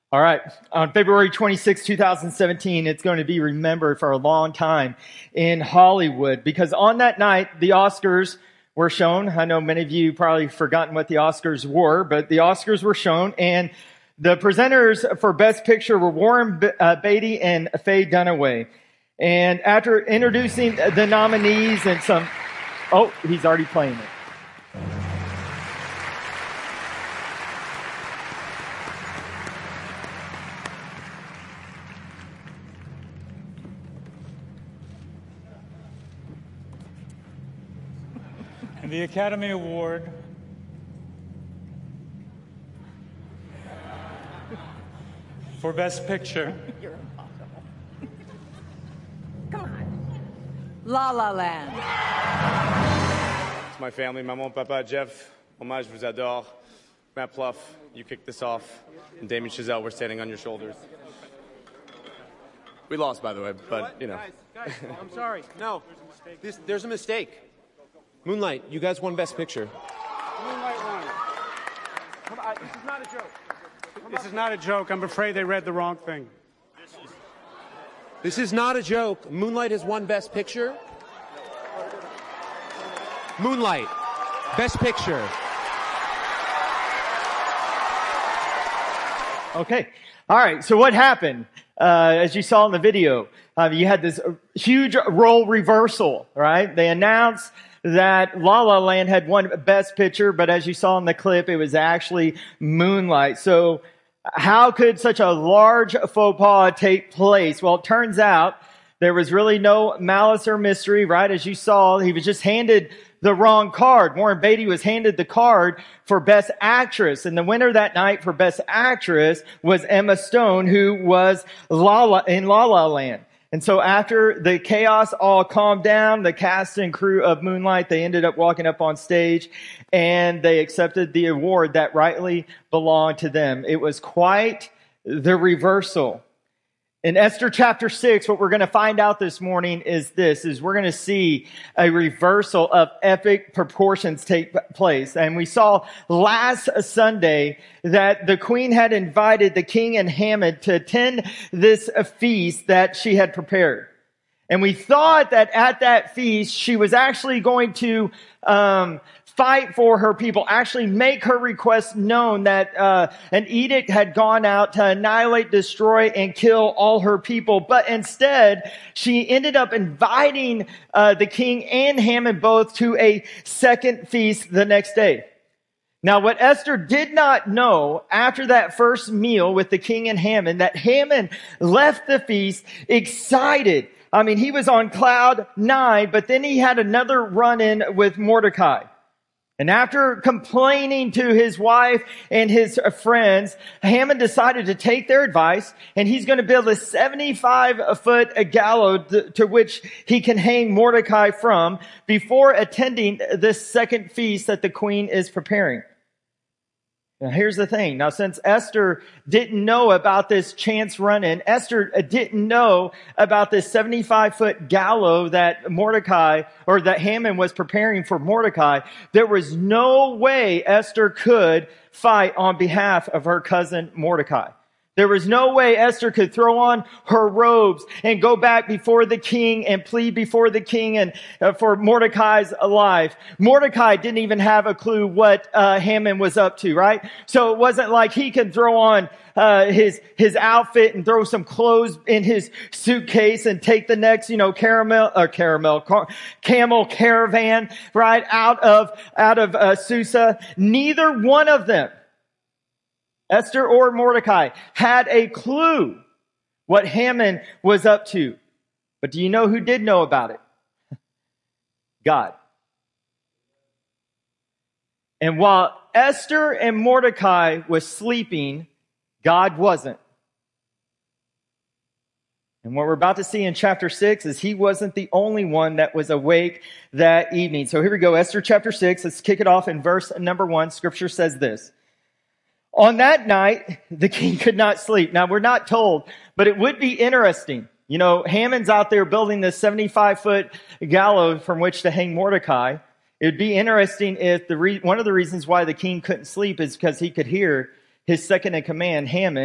All right. On February 26, 2017, it's going to be remembered for a long time in Hollywood because on that night, the Oscars were shown. I know many of you probably forgotten what the Oscars were, but the Oscars were shown, and the presenters for Best Picture were Warren Beatty and Faye Dunaway. And after introducing the nominees and oh, he's already playing it. And the Academy Award for Best Picture. You're impossible. Come on. La La Land. It's my family, maman, papa, Jeff, Hommage, je vous adore. Matt Pluff, you kicked this off. And Damien Chazelle, we're standing on your shoulders. We lost, by the way, but, you know. Guys, I'm sorry. No, there's a mistake. Moonlight, you guys won Best Picture. Moonlight won. Come on, this is not a joke. This is not a joke. I'm afraid they read the wrong thing. This is not a joke. Moonlight has won Best Picture. Moonlight, Best Picture. Okay. All right. So what happened? As you saw in the video, you had this huge role reversal, right? They announced that La La Land had won Best Picture, but as you saw in the clip, it was actually Moonlight. So how could such a large faux pas take place? Well, it turns out there was really no malice or mystery, right? As you saw, he was just handed the wrong card. Warren Beatty was handed the card for Best Actress. And the winner that night for Best Actress was Emma Stone, who was in La La Land. And so after the chaos all calmed down, the cast and crew of Moonlight, they ended up walking up on stage and they accepted the award that rightly belonged to them. It was quite the reversal. In Esther chapter 6, what we're going to find out this morning is we're going to see a reversal of epic proportions take place. And we saw last Sunday that the queen had invited the king and Haman to attend this feast that she had prepared. And we thought that at that feast, she was actually going to fight for her people, actually make her request known that an edict had gone out to annihilate, destroy, and kill all her people. But instead, she ended up inviting the king and Haman both to a second feast the next day. Now, what Esther did not know after that first meal with the king and Haman, that Haman left the feast excited. I mean, he was on cloud 9, but then he had another run-in with Mordecai. And after complaining to his wife and his friends, Haman decided to take their advice, and he's going to build a 75-foot gallows to which he can hang Mordecai from before attending this second feast that the queen is preparing. Now, here's the thing. Now, since Esther didn't know about this chance run-in, Esther didn't know about this 75-foot gallows that Mordecai, or that Haman was preparing for Mordecai, there was no way Esther could fight on behalf of her cousin Mordecai. There was no way Esther could throw on her robes and go back before the king and plead before the king and for Mordecai's life. Mordecai didn't even have a clue what Haman was up to, right? So it wasn't like he can throw on his outfit and throw some clothes in his suitcase and take the next, camel caravan, right, out of Susa. Neither one of them, Esther or Mordecai, had a clue what Haman was up to. But do you know who did know about it? God. And while Esther and Mordecai was sleeping, God wasn't. And what we're about to see in chapter 6 is he wasn't the only one that was awake that evening. So here we go, Esther chapter 6. Let's kick it off in verse number 1. Scripture says this. On that night, the king could not sleep. Now, we're not told, but it would be interesting. You know, Haman's out there building this 75-foot gallows from which to hang Mordecai. It would be interesting if one of the reasons why the king couldn't sleep is because he could hear his second in command, Haman,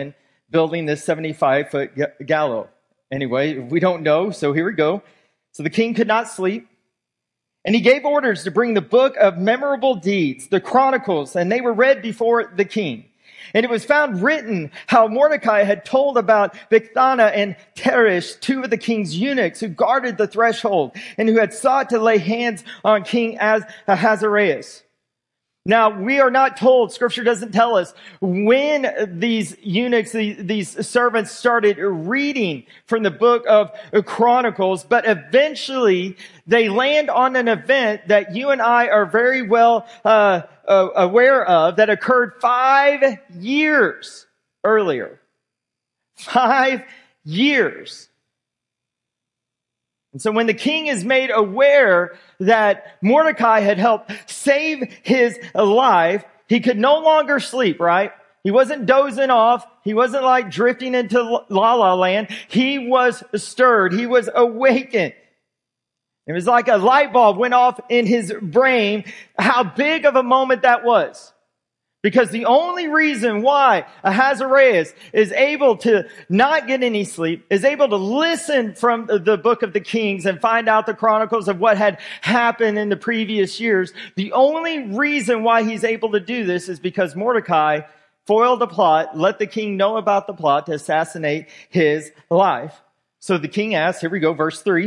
building this 75-foot gallows. Anyway, we don't know, so here we go. So the king could not sleep. And he gave orders to bring the book of memorable deeds, the Chronicles, and they were read before the king. And it was found written how Mordecai had told about Bigthana and Teresh, two of the king's eunuchs who guarded the threshold and who had sought to lay hands on King Ahasuerus. Now, we are not told, Scripture doesn't tell us, when these eunuchs, these servants started reading from the book of Chronicles, but eventually they land on an event that you and I are very well aware of that occurred 5 years earlier. 5 years. And so when the king is made aware that Mordecai had helped save his life, he could no longer sleep, right? He wasn't dozing off. He wasn't like drifting into la la land. He was stirred. He was awakened. It was like a light bulb went off in his brain, how big of a moment that was. Because the only reason why Ahasuerus is able to not get any sleep, is able to listen from the book of the Kings and find out the chronicles of what had happened in the previous years, the only reason why he's able to do this is because Mordecai foiled the plot, let the king know about the plot to assassinate his life. So the king asks, here we go, verse 3.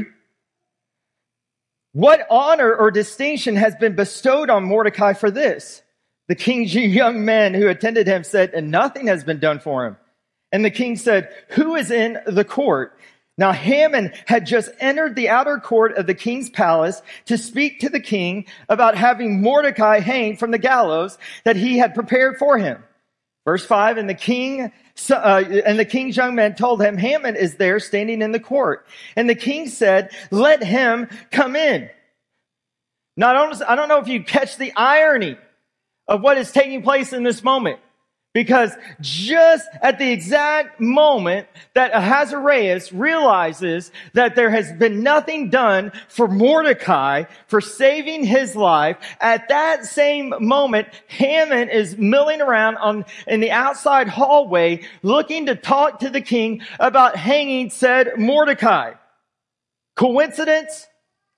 What honor or distinction has been bestowed on Mordecai for this? The king's young men who attended him said, and nothing has been done for him. And the king said, who is in the court? Now Haman had just entered the outer court of the king's palace to speak to the king about having Mordecai hanged from the gallows that he had prepared for him. Verse 5, and the king's young men told him, Haman is there standing in the court. And the king said, let him come in. Now, I don't know if you catch the irony of what is taking place in this moment. Because just at the exact moment that Ahasuerus realizes that there has been nothing done for Mordecai for saving his life, at that same moment, Haman is milling around in the outside hallway looking to talk to the king about hanging said Mordecai. Coincidence?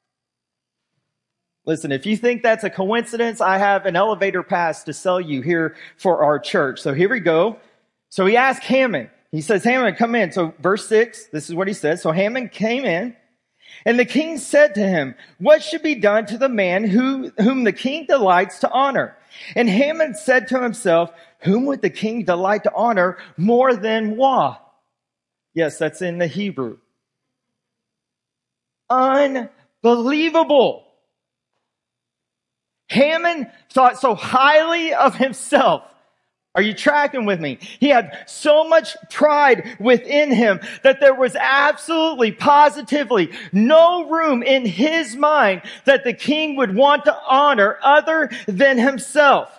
Listen, if you think that's a coincidence, I have an elevator pass to sell you here for our church. So here we go. So he asked Haman. He says, Haman, come in. So verse 6, this is what he says. So Haman came in, and the king said to him, what should be done to the man whom the king delights to honor? And Haman said to himself, whom would the king delight to honor more than moi? Yes, that's in the Hebrew. Unbelievable. Haman thought so highly of himself. Are you tracking with me? He had so much pride within him that there was absolutely, positively no room in his mind that the king would want to honor other than himself.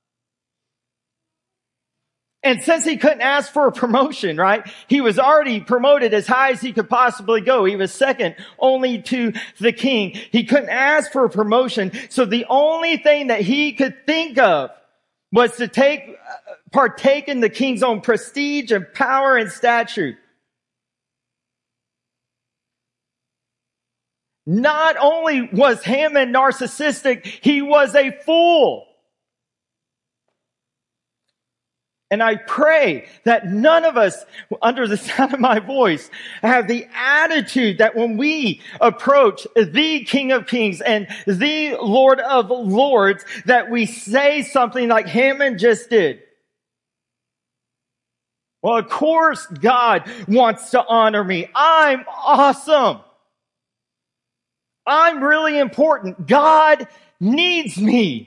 And since he couldn't ask for a promotion, right? He was already promoted as high as he could possibly go. He was second only to the king. He couldn't ask for a promotion. So the only thing that he could think of was to partake in the king's own prestige and power and stature. Not only was Haman narcissistic, he was a fool. And I pray that none of us, under the sound of my voice, have the attitude that when we approach the King of Kings and the Lord of Lords, that we say something like Haman just did. Well, of course God wants to honor me. I'm awesome. I'm really important. God needs me.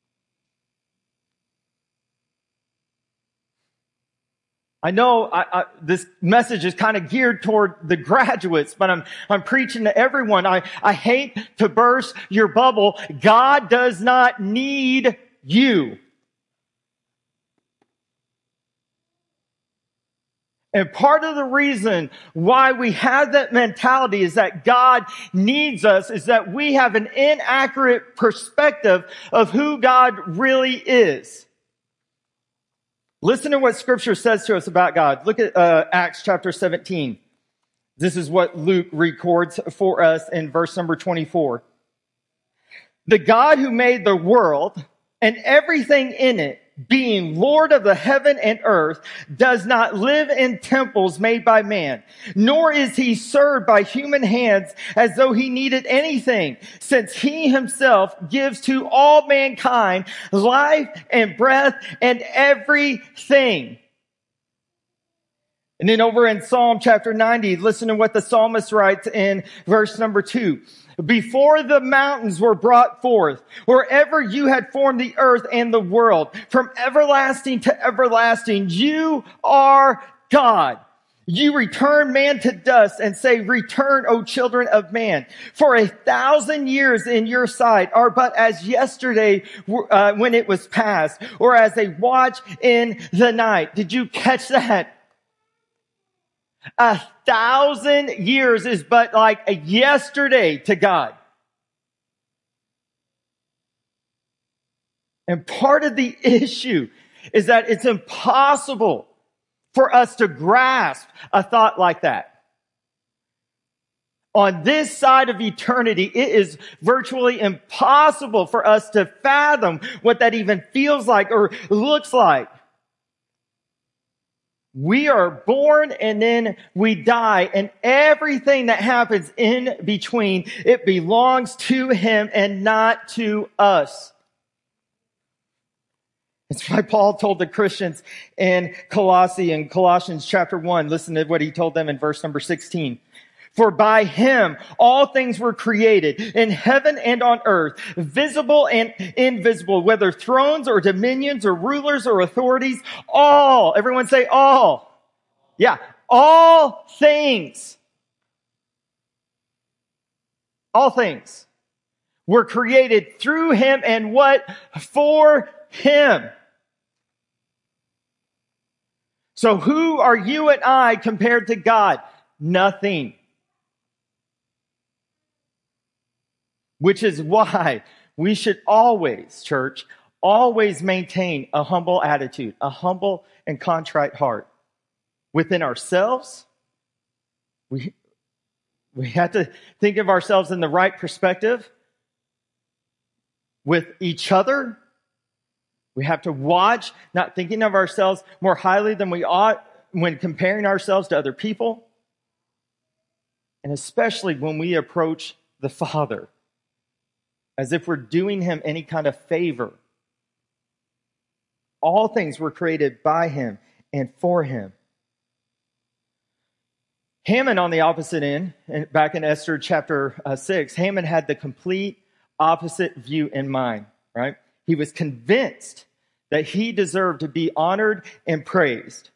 I know this message is kind of geared toward the graduates, but I'm preaching to everyone. I hate to burst your bubble. God does not need you. And part of the reason why we have that mentality is that God needs us, is that we have an inaccurate perspective of who God really is. Listen to what Scripture says to us about God. Look at Acts chapter 17. This is what Luke records for us in verse number 24. The God who made the world and everything in it, being Lord of the heaven and earth, does not live in temples made by man, nor is he served by human hands as though he needed anything, since he himself gives to all mankind life and breath and everything. And then over in Psalm chapter 90, listen to what the psalmist writes in verse number 2. Before the mountains were brought forth, or ever you had formed the earth and the world, from everlasting to everlasting, you are God. You return man to dust and say, return, O children of man. For 1,000 years in your sight are but as yesterday when it was past, or as a watch in the night. Did you catch that? 1,000 years is but like a yesterday to God. And part of the issue is that it's impossible for us to grasp a thought like that. On this side of eternity, it is virtually impossible for us to fathom what that even feels like or looks like. We are born and then we die, and everything that happens in between, it belongs to him and not to us. It's why Paul told the Christians in Colossians chapter 1, listen to what he told them in verse number 16. For by him all things were created in heaven and on earth, visible and invisible, whether thrones or dominions or rulers or authorities, all, everyone say all. Yeah, all things were created through him and what? For him. So who are you and I compared to God? Nothing. Which is why we should always, church, always maintain a humble attitude, a humble and contrite heart. Within ourselves, we have to think of ourselves in the right perspective. With each other, we have to watch, not thinking of ourselves more highly than we ought when comparing ourselves to other people. And especially when we approach the Father, as if we're doing him any kind of favor. All things were created by him and for him. Haman, on the opposite end, back in Esther chapter 6, Haman had the complete opposite view in mind, right? He was convinced that he deserved to be honored and praised.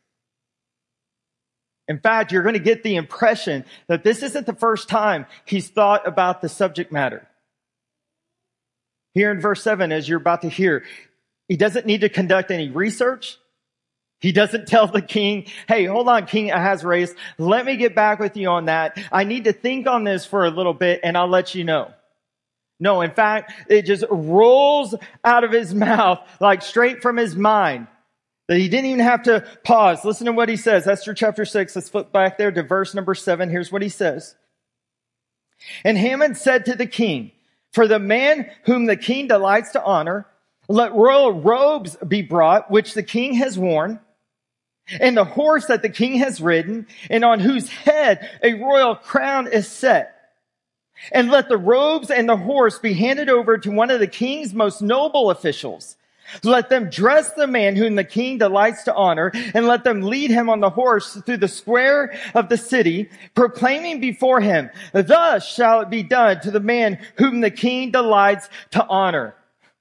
In fact, you're going to get the impression that this isn't the first time he's thought about the subject matter. Here in verse 7, as you're about to hear, he doesn't need to conduct any research. He doesn't tell the king, hey, hold on, King Ahasuerus, let me get back with you on that. I need to think on this for a little bit and I'll let you know. No, in fact, it just rolls out of his mouth, like straight from his mind, that he didn't even have to pause. Listen to what he says. Esther chapter 6, let's flip back there to verse number 7. Here's what he says. And Haman said to the king, for the man whom the king delights to honor, let royal robes be brought, which the king has worn, and the horse that the king has ridden, and on whose head a royal crown is set. And let the robes and the horse be handed over to one of the king's most noble officials. Let them dress the man whom the king delights to honor, and let them lead him on the horse through the square of the city, proclaiming before him, thus shall it be done to the man whom the king delights to honor.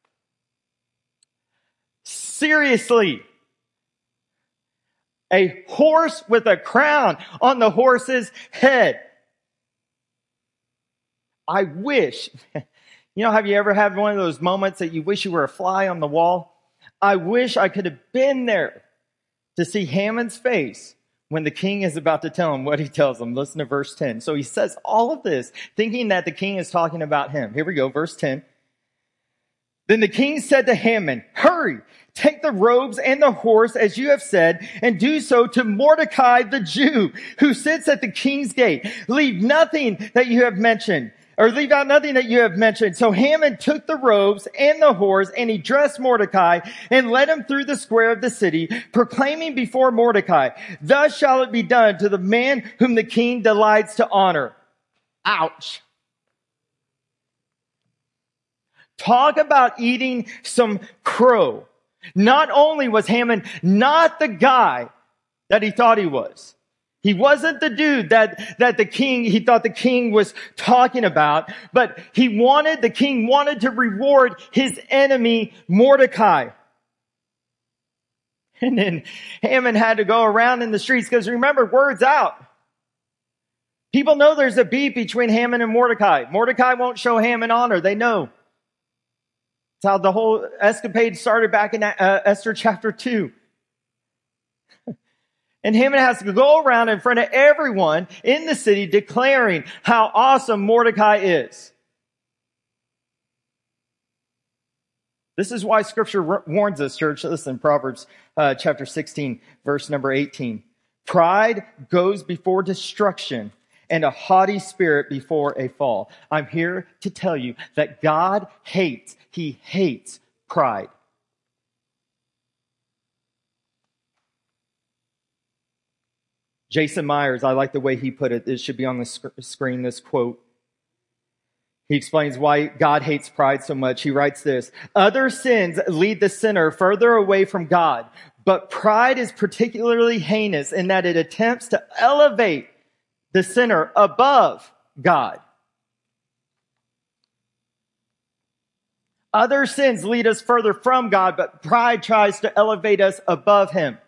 Seriously. A horse with a crown on the horse's head. I wish, have you ever had one of those moments that you wish you were a fly on the wall? I wish I could have been there to see Haman's face when the king is about to tell him what he tells him. Listen to verse 10. So he says all of this, thinking that the king is talking about him. Here we go, verse 10. Then the king said to Haman, hurry, take the robes and the horse as you have said, and do so to Mordecai the Jew, who sits at the king's gate. Leave nothing that you have mentioned, or leave out nothing that you have mentioned. So Haman took the robes and the horse, and he dressed Mordecai and led him through the square of the city, proclaiming before Mordecai, thus shall it be done to the man whom the king delights to honor. Ouch. Talk about eating some crow. Not only was Haman not the guy that he thought he was. He wasn't the dude that he thought the king was talking about, but the king wanted to reward his enemy, Mordecai. And then Haman had to go around in the streets because remember, word's out. People know there's a beef between Haman and Mordecai. Mordecai won't show Haman honor. They know. That's how the whole escapade started back in Esther chapter 2. And Haman has to go around in front of everyone in the city declaring how awesome Mordecai is. This is why Scripture warns us, church. Listen, Proverbs chapter 16, verse number 18. Pride goes before destruction, and a haughty spirit before a fall. I'm here to tell you that God hates, He hates pride. Jason Myers, I like the way he put it. It should be on the screen, this quote. He explains why God hates pride so much. He writes this: other sins lead the sinner further away from God, but pride is particularly heinous in that it attempts to elevate the sinner above God. Other sins lead us further from God, but pride tries to elevate us above Him.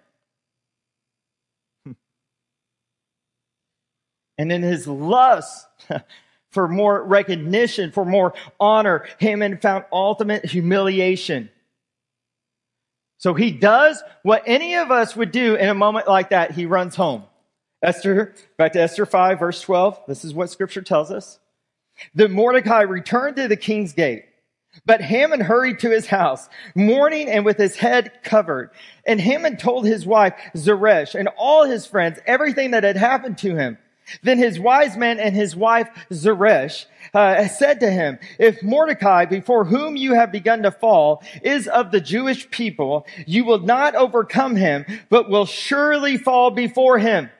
And in his lust for more recognition, for more honor, Haman found ultimate humiliation. So he does what any of us would do in a moment like that. He runs home. Back to Esther 5, verse 12. This is what Scripture tells us. Then Mordecai returned to the king's gate. But Haman hurried to his house, mourning and with his head covered. And Haman told his wife Zeresh and all his friends everything that had happened to him. Then his wise men and his wife Zeresh said to him, if Mordecai, before whom you have begun to fall, is of the Jewish people, you will not overcome him, but will surely fall before him.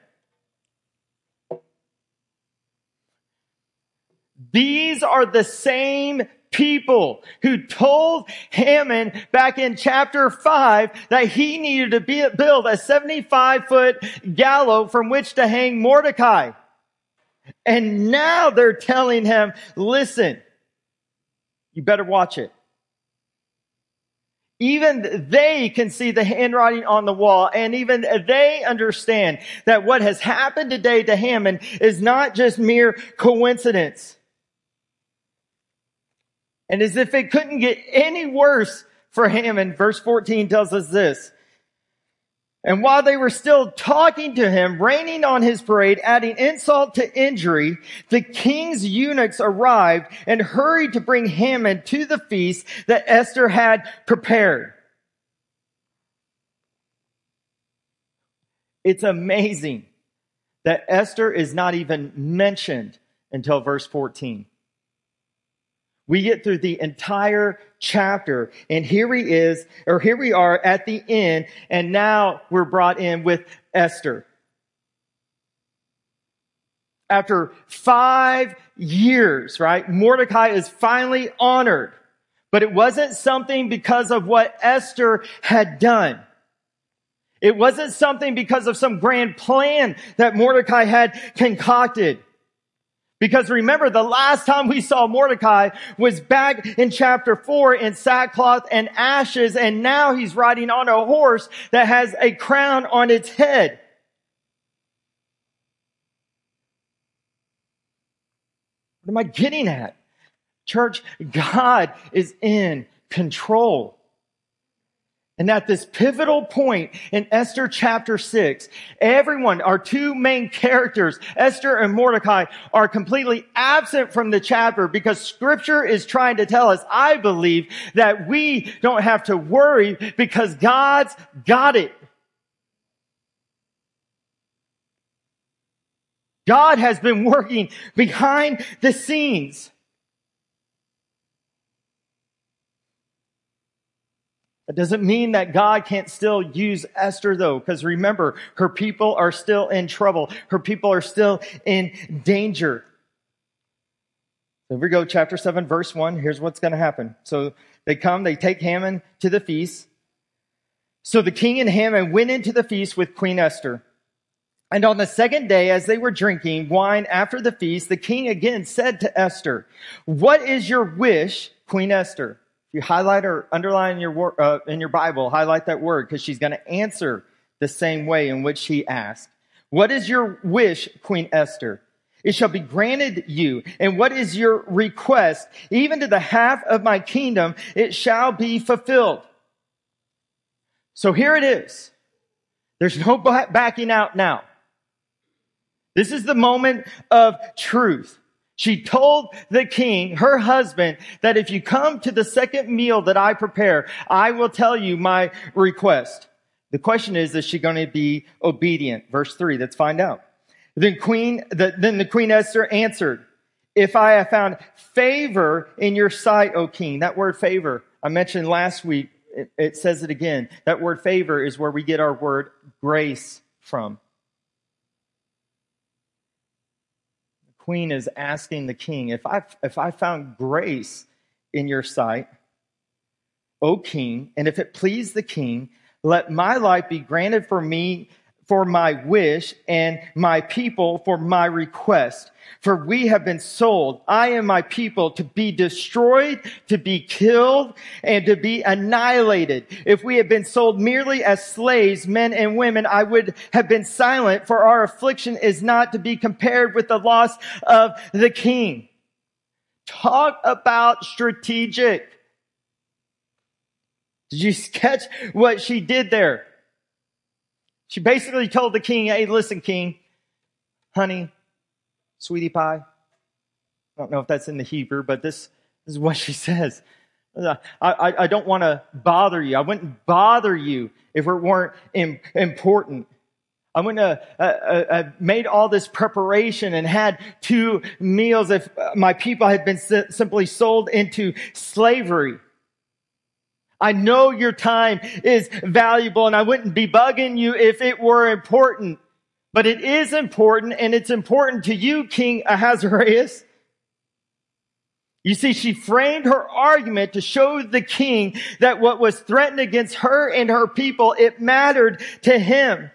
These are the same people who told Haman back in chapter 5 that he needed to build a 75-foot gallows from which to hang Mordecai. And now they're telling him, listen, you better watch it. Even they can see the handwriting on the wall, and even they understand that what has happened today to Haman is not just mere coincidence. And as if it couldn't get any worse for Haman, verse 14 tells us this. And while they were still talking to him, raining on his parade, adding insult to injury, the king's eunuchs arrived and hurried to bring Haman to the feast that Esther had prepared. It's amazing that Esther is not even mentioned until verse 14. We get through the entire chapter, and here we are at the end, and now we're brought in with Esther. After 5 years, right, Mordecai is finally honored, but it wasn't something because of what Esther had done. It wasn't something because of some grand plan that Mordecai had concocted. Because remember, the last time we saw Mordecai was back in chapter 4 in sackcloth and ashes, and now he's riding on a horse that has a crown on its head. What am I getting at? Church, God is in control. And at this pivotal point in Esther chapter 6, everyone, our two main characters, Esther and Mordecai, are completely absent from the chapter because Scripture is trying to tell us, I believe, that we don't have to worry because God's got it. God has been working behind the scenes. That doesn't mean that God can't still use Esther, though, because remember, her people are still in trouble. Her people are still in danger. So here we go, chapter 7, verse 1. Here's what's going to happen. So they take Haman to the feast. So the king and Haman went into the feast with Queen Esther. And on the second day, as they were drinking wine after the feast, the king again said to Esther, "What is your wish, Queen Esther?" If you highlight or underline in your Bible, highlight that word because she's going to answer the same way in which he asked. What is your wish, Queen Esther? It shall be granted you. And what is your request? Even to the half of my kingdom, it shall be fulfilled. So here it is. There's no backing out now. This is the moment of truth. She told the king, her husband, that if you come to the second meal that I prepare, I will tell you my request. The question is she going to be obedient? Verse 3, let's find out. Then the Queen Esther answered, "If I have found favor in your sight, O king." That word favor, I mentioned last week, it says it again. That word favor is where we get our word grace from. Queen is asking the king, if I found grace in your sight, O king, and if it please the king, let my life be granted for me for my wish and my people for my request. For we have been sold, I and my people, to be destroyed, to be killed, and to be annihilated. If we had been sold merely as slaves, men and women, I would have been silent, for our affliction is not to be compared with the loss of the king. Talk about strategic. Did you catch what she did there? She basically told the king, "Hey, listen, king, honey, sweetie pie." I don't know if that's in the Hebrew, but this is what she says. I don't want to bother you. I wouldn't bother you if it weren't important. I wouldn't have made all this preparation and had 2 meals if my people had been simply sold into slavery. I know your time is valuable and I wouldn't be bugging you if it were important. But it is important, and it's important to you, King Ahasuerus. You see, she framed her argument to show the king that what was threatened against her and her people, it mattered to him.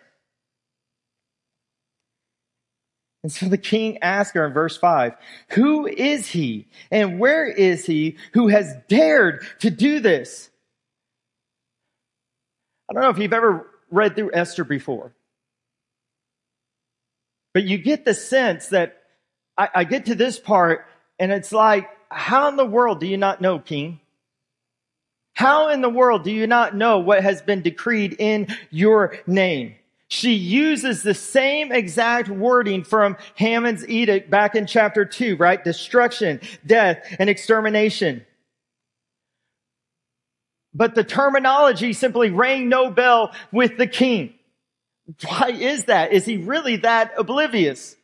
And so the king asked her in verse 5, "Who is he and where is he who has dared to do this?" I don't know if you've ever read through Esther before, but you get the sense that I get to this part and it's like, how in the world do you not know, king? How in the world do you not know what has been decreed in your name? She uses the same exact wording from Haman's edict back in chapter 2, right? Destruction, death, and extermination. But the terminology simply rang no bell with the king. Why is that? Is he really that oblivious?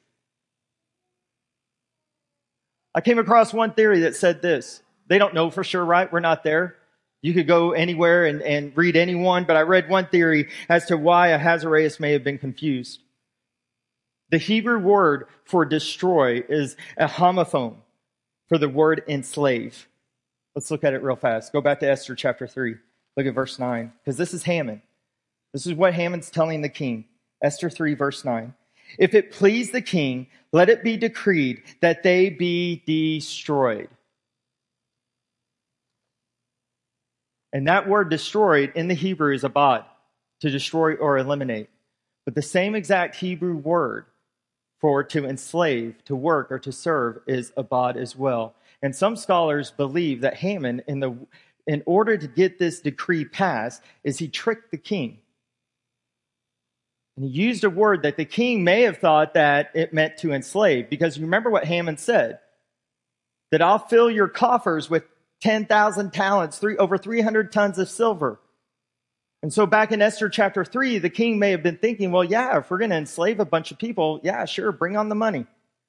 I came across one theory that said this. They don't know for sure, right? We're not there. You could go anywhere and read anyone, but I read one theory as to why Ahasuerus may have been confused. The Hebrew word for destroy is a homophone for the word enslave. Let's look at it real fast. Go back to Esther chapter 3. Look at verse 9, because this is Haman. This is what Haman's telling the king. Esther 3, verse 9. "If it please the king, let it be decreed that they be destroyed." And that word destroyed in the Hebrew is abad, to destroy or eliminate. But the same exact Hebrew word for to enslave, to work, or to serve is abad as well. And some scholars believe that Haman, in the in order to get this decree passed is he tricked the king. And he used a word that the king may have thought that it meant to enslave, because you remember what Haman said, that I'll fill your coffers with 10,000 talents, over 300 tons of silver. And so back in Esther chapter 3, the king may have been thinking, well, yeah, if we're going to enslave a bunch of people, yeah, sure, bring on the money.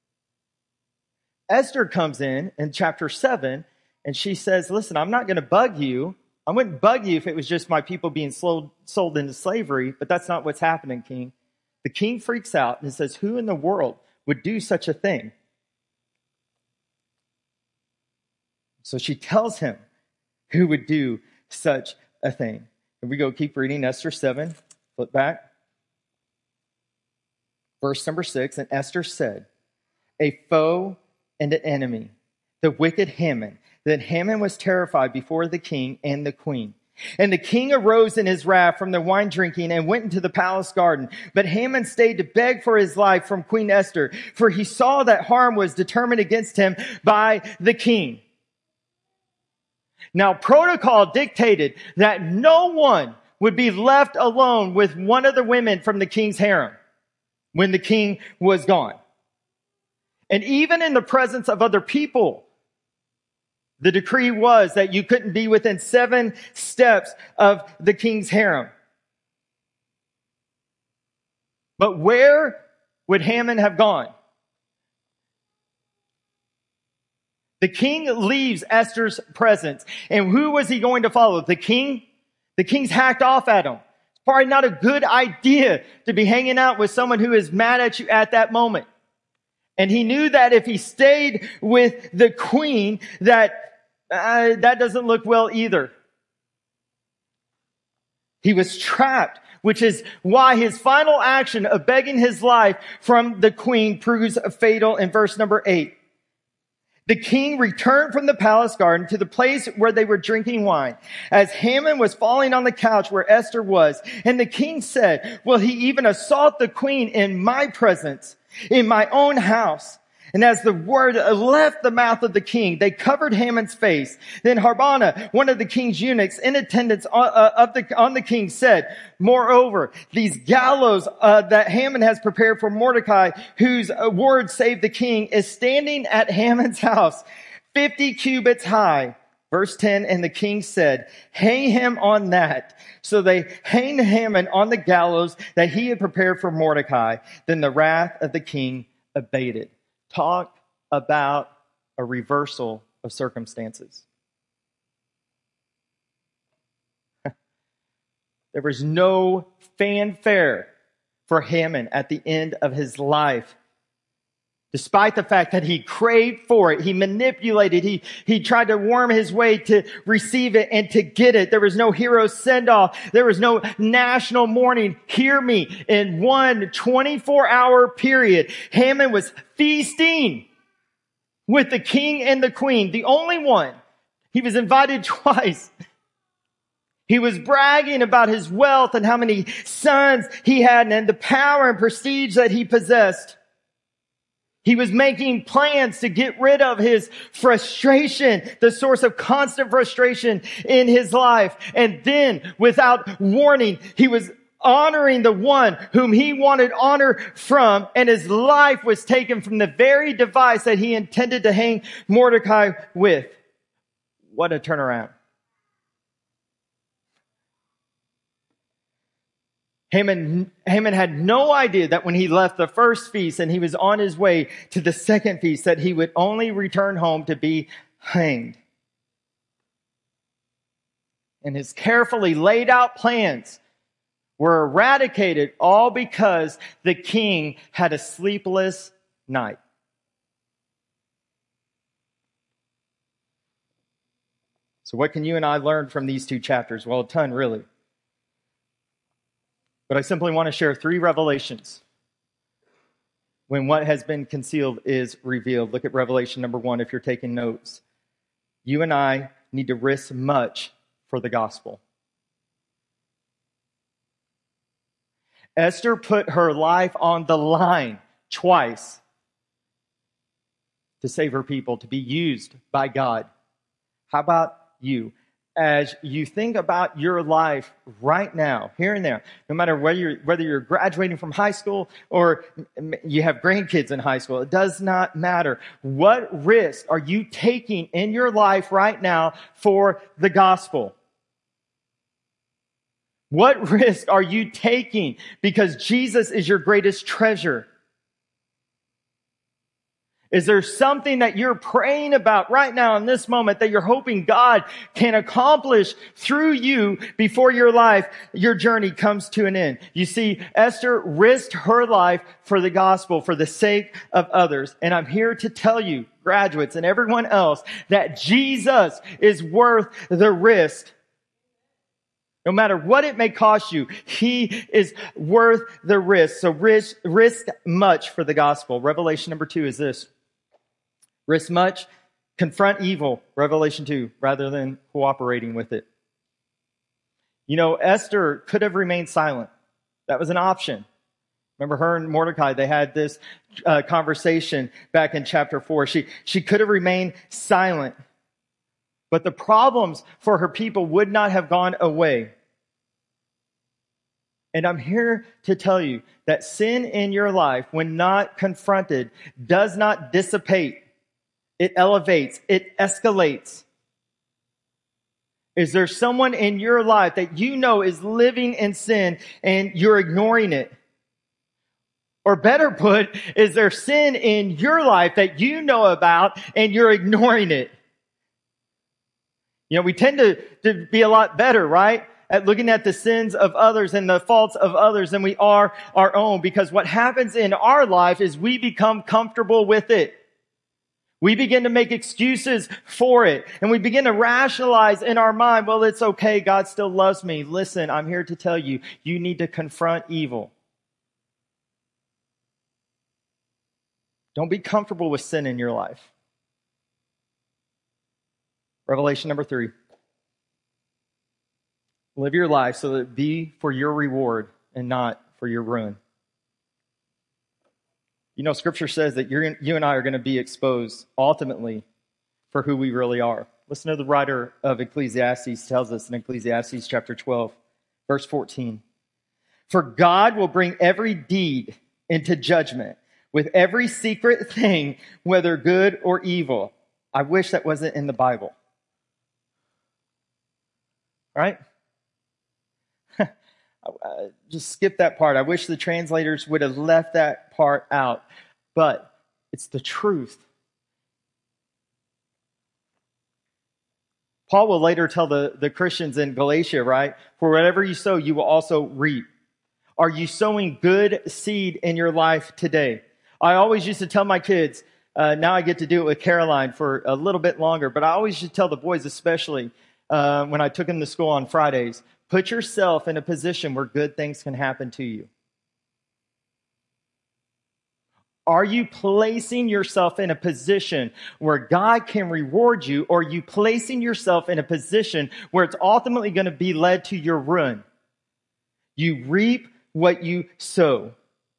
Esther comes in chapter 7, and she says, listen, I'm not going to bug you. I wouldn't bug you if it was just my people being sold into slavery, but that's not what's happening, king. The king freaks out and says, who in the world would do such a thing? So she tells him who would do such a thing. And we go keep reading Esther 7, flip back. Verse number 6, and Esther said, a foe and an enemy, the wicked Haman. Then Haman was terrified before the king and the queen. And the king arose in his wrath from the wine drinking and went into the palace garden. But Haman stayed to beg for his life from Queen Esther, for he saw that harm was determined against him by the king. Now, protocol dictated that no one would be left alone with one of the women from the king's harem when the king was gone. And even in the presence of other people, the decree was that you couldn't be within 7 steps of the king's harem. But where would Haman have gone? The king leaves Esther's presence. And who was he going to follow? The king? The king's hacked off at him. It's probably not a good idea to be hanging out with someone who is mad at you at that moment. And he knew that if he stayed with the queen, that doesn't look well either. He was trapped, which is why his final action of begging his life from the queen proves fatal in verse number 8. The king returned from the palace garden to the place where they were drinking wine, as Haman was falling on the couch where Esther was. And the king said, will he even assault the queen in my presence, in my own house? And as the word left the mouth of the king, they covered Haman's face. Then Harbona, one of the king's eunuchs in attendance on the king, said, moreover, these gallows that Haman has prepared for Mordecai, whose word saved the king, is standing at Haman's house, 50 cubits high. Verse 10, and the king said, hang him on that. So they hanged Haman on the gallows that he had prepared for Mordecai. Then the wrath of the king abated. Talk about a reversal of circumstances. There was no fanfare for Haman at the end of his life. Despite the fact that he craved for it, he manipulated, he tried to worm his way to receive it and to get it. There was no hero send-off. There was no national mourning. Hear me, in one 24-hour period, Haman was feasting with the king and the queen, the only one. He was invited twice. He was bragging about his wealth and how many sons he had and the power and prestige that he possessed. He was making plans to get rid of his frustration, the source of constant frustration in his life. And then, without warning, he was honoring the one whom he wanted honor from, and his life was taken from the very device that he intended to hang Mordecai with. What a turnaround. Haman had no idea that when he left the first feast and he was on his way to the second feast, that he would only return home to be hanged. And his carefully laid out plans were eradicated all because the king had a sleepless night. So what can you and I learn from these 2 chapters? Well, a ton, really. But I simply want to share 3 revelations when what has been concealed is revealed. Look at Revelation number 1 if you're taking notes. You and I need to risk much for the gospel. Esther put her life on the line twice to save her people, to be used by God. How about you? as you think about your life right now, here and there, no matter whether you're graduating from high school or you have grandkids in high school, it does not matter. What risk are you taking in your life right now for the gospel? What risk are you taking because Jesus is your greatest treasure? Is there something that you're praying about right now in this moment that you're hoping God can accomplish through you before your journey comes to an end? You see, Esther risked her life for the gospel, for the sake of others. And I'm here to tell you, graduates and everyone else, that Jesus is worth the risk. No matter what it may cost you, He is worth the risk. So risk much for the gospel. Revelation number 2 is this. Risk much, confront evil, Revelation 2, rather than cooperating with it. You know, Esther could have remained silent. That was an option. Remember her and Mordecai, they had this conversation back in chapter 4. She could have remained silent. But the problems for her people would not have gone away. And I'm here to tell you that sin in your life, when not confronted, does not dissipate. It elevates. It escalates. Is there someone in your life that you know is living in sin and you're ignoring it? Or better put, is there sin in your life that you know about and you're ignoring it? You know, we tend to be a lot better, right, at looking at the sins of others and the faults of others than we are our own. Because what happens in our life is we become comfortable with it. We begin to make excuses for it. And we begin to rationalize in our mind, well, it's okay. God still loves me. Listen, I'm here to tell you, you need to confront evil. Don't be comfortable with sin in your life. Revelation number 3. Live your life so that it be for your reward and not for your ruin. You know, Scripture says that you and I are going to be exposed ultimately for who we really are. Listen to the writer of Ecclesiastes tells us in Ecclesiastes chapter 12, verse 14. For God will bring every deed into judgment with every secret thing, whether good or evil. I wish that wasn't in the Bible. Right? Just skip that part. I wish the translators would have left that part out. But it's the truth. Paul will later tell the Christians in Galatia, right? For whatever you sow, you will also reap. Are you sowing good seed in your life today? I always used to tell my kids, now I get to do it with Caroline for a little bit longer, but I always used to tell the boys especially when I took them to school on Fridays, put yourself in a position where good things can happen to you. Are you placing yourself in a position where God can reward you, or are you placing yourself in a position where it's ultimately going to be led to your ruin? You reap what you sow.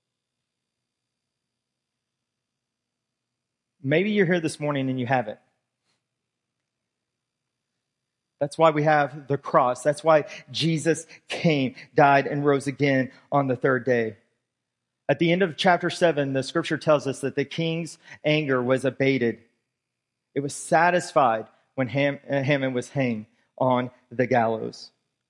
Maybe you're here this morning and you haven't. That's why we have the cross. That's why Jesus came, died, and rose again on the third day. At the end of chapter 7, the scripture tells us that the king's anger was abated. It was satisfied when Haman was hanged on the gallows.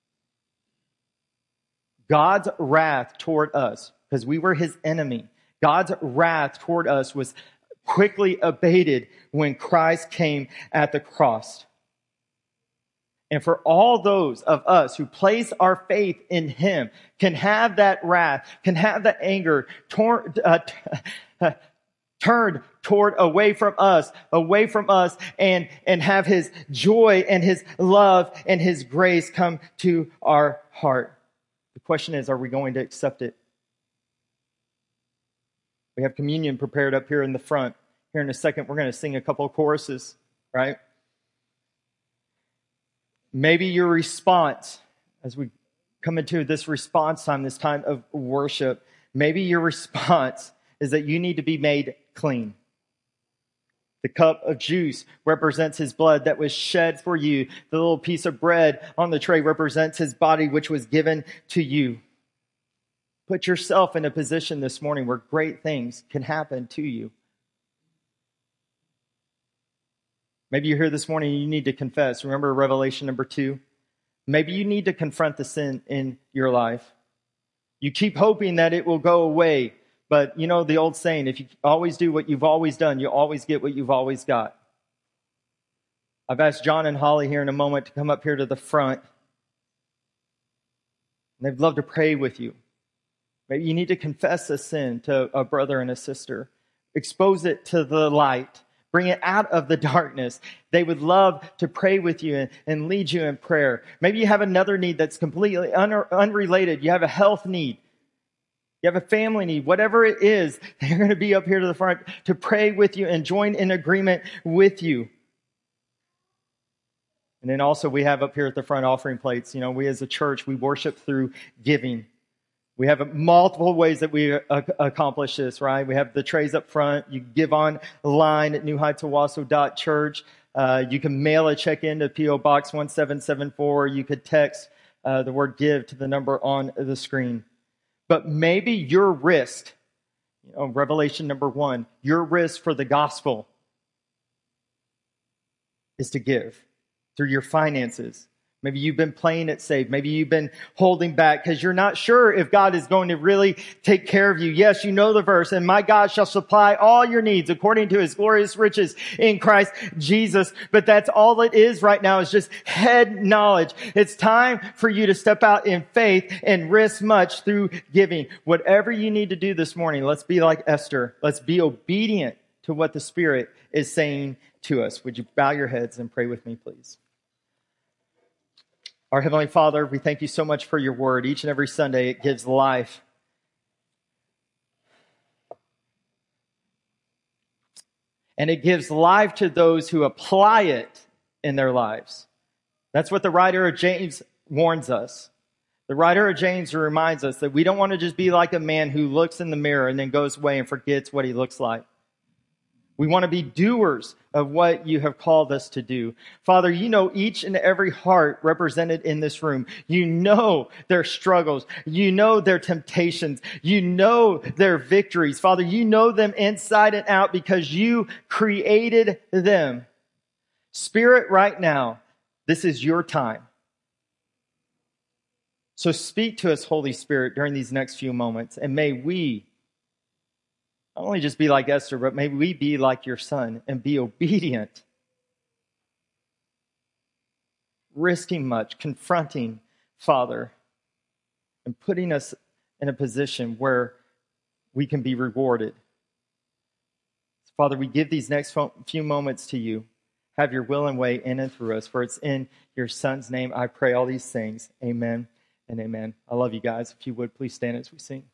God's wrath toward us, because we were his enemy, God's wrath toward us was quickly abated when Christ came at the cross. And for all those of us who place our faith in him can have that wrath, can have that anger turned toward away from us, and have his joy and his love and his grace come to our heart. The question is, are we going to accept it? We have communion prepared up here in the front. Here in a second, we're going to sing a couple of choruses, right? Maybe your response, as we come into this response time, this time of worship, maybe your response is that you need to be made clean. The cup of juice represents his blood that was shed for you. The little piece of bread on the tray represents his body, which was given to you. Put yourself in a position this morning where great things can happen to you. Maybe you're here this morning and you need to confess. Remember Revelation number 2? Maybe you need to confront the sin in your life. You keep hoping that it will go away. But you know the old saying, if you always do what you've always done, you always get what you've always got. I've asked John and Holly here in a moment to come up here to the front. And they'd love to pray with you. Maybe you need to confess a sin to a brother and a sister. Expose it to the light. Bring it out of the darkness. They would love to pray with you and lead you in prayer. Maybe you have another need that's completely unrelated. You have a health need. You have a family need. Whatever it is, they're going to be up here to the front to pray with you and join in agreement with you. And then also we have up here at the front offering plates. You know, we as a church, we worship through giving. We have multiple ways that we accomplish this, right? We have the trays up front. You give online at newheightsowasso.church. You can mail a check in to P.O. Box 1774. You could text the word give to the number on the screen. But maybe your risk, Revelation number 1, your risk for the gospel is to give through your finances. Maybe you've been playing it safe. Maybe you've been holding back because you're not sure if God is going to really take care of you. Yes, you know the verse, and my God shall supply all your needs according to his glorious riches in Christ Jesus. But that's all it is right now is just head knowledge. It's time for you to step out in faith and risk much through giving. Whatever you need to do this morning, let's be like Esther. Let's be obedient to what the Spirit is saying to us. Would you bow your heads and pray with me, please? Our Heavenly Father, we thank you so much for your word. Each and every Sunday, it gives life. And it gives life to those who apply it in their lives. That's what the writer of James warns us. The writer of James reminds us that we don't want to just be like a man who looks in the mirror and then goes away and forgets what he looks like. We want to be doers of what you have called us to do. Father, you know each and every heart represented in this room. You know their struggles. You know their temptations. You know their victories. Father, you know them inside and out because you created them. Spirit, right now, this is your time. So speak to us, Holy Spirit, during these next few moments, and may we not only just be like Esther, but may we be like your son and be obedient, risking much, confronting Father, and putting us in a position where we can be rewarded. Father, we give these next few moments to you. Have your will and way in and through us, for it's in your son's name I pray all these things. Amen and amen. I love you guys. If you would, please stand as we sing.